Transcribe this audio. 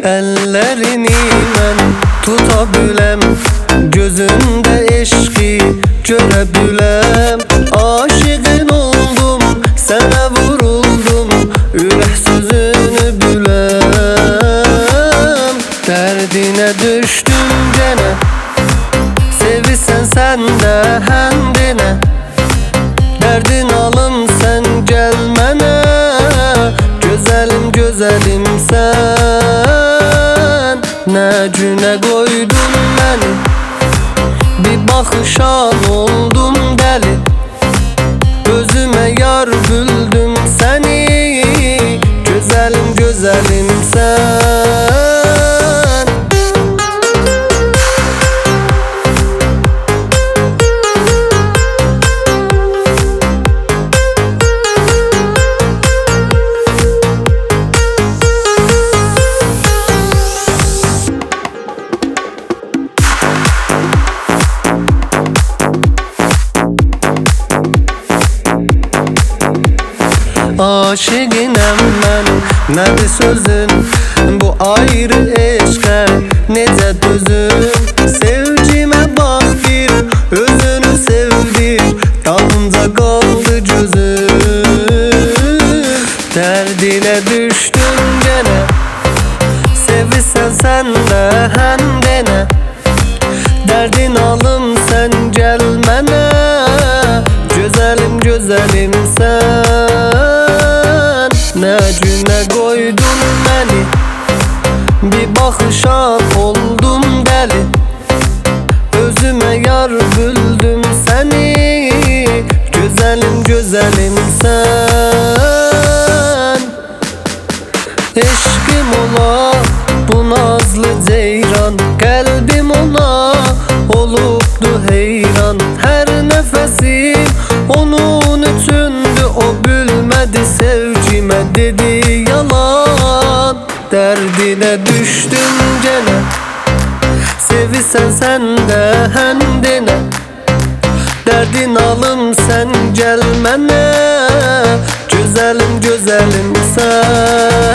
Ellerini mən tuta biləm, gözündə eşqi görə biləm. Aşığın oldum, sənə vuruldum, ürək sözünü biləm. Dərdinə düşdüm gənə, sevirsən sən də həndinə. Dərdin alım sən gəl mənə, gözəlim gözəlim sən. Nə günə qoydun məni, bir baxışan oldum dəli. Özümə yar bildim səni, gözəlim gözəlim sən. Aşığınam mən, nədir sözün? Bu ayrı eşqə necə dözüm? Sevgimə bax bir, özünü sevdir, dalınca qaldı gözüm. Dərdinə düşdüm gənə, sevirsən sən də həndənə. Dərdin alım sən gəl mənə, gözəlim gözəlim sən. Nə günə qoydun məni, bir baxışa oldum dəli. Özümə yar bildim səni, gözəlim gözəlim sən. Eşqim ola bu nazlı ceyran, qəlbim ona olubdu heyran. Hər nəfəsim onun üçündü, o bilmədi sevgimə dedi yalan. Dərdinə düşdüm gənə, sevirsən sən də həndinə. Dərdin alım sən gəl mənə, gözəlim gözəlim sən.